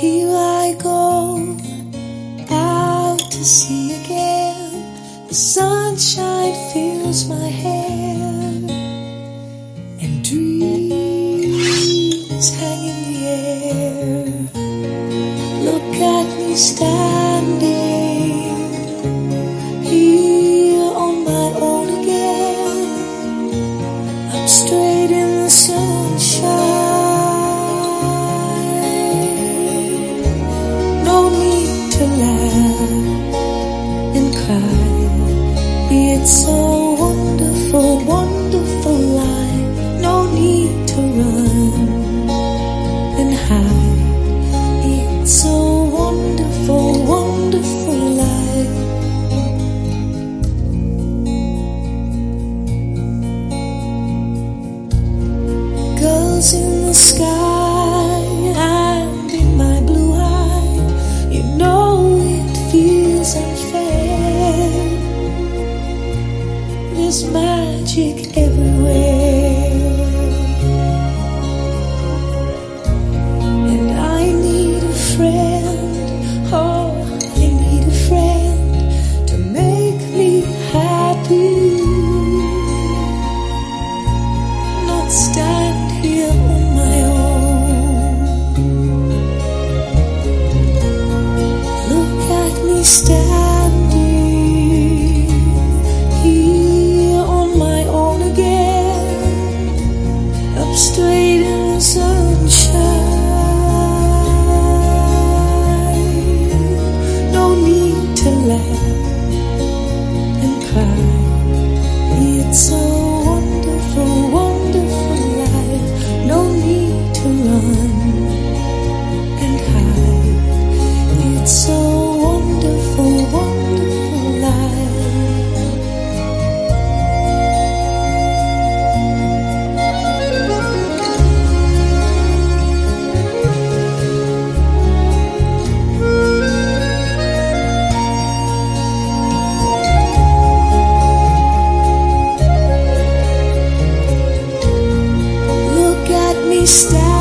Here I go, out to sea again. The sunshine fills my hair, and dreams hang in the air. Look at me standing here on my own again. I'm straight in the sunshine. No need to laugh and cry. It's so wonderful, wonderful life. No need to run and hide. It's so wonderful, wonderful life. Girls in the sky and in my blue eye, you know it feels unfair. There's magic everywhere, and I need a friend. Oh, I need a friend to make me happy, not stand here on my own. Look at me standing here on my own again. Up straight in the sunshine. No need to laugh and cry. It's so wonderful, wonderful life. No need to run and hide. It's so wonderful, wonderful life. Look at me stand